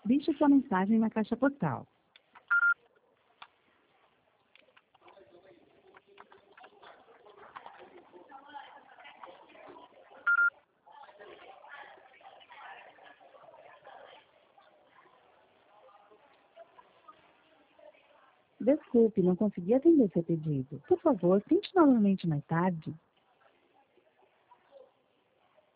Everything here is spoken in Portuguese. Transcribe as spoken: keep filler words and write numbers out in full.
Deixe sua mensagem na caixa postal. Desculpe, não consegui atender seu pedido. Por favor, tente novamente mais tarde.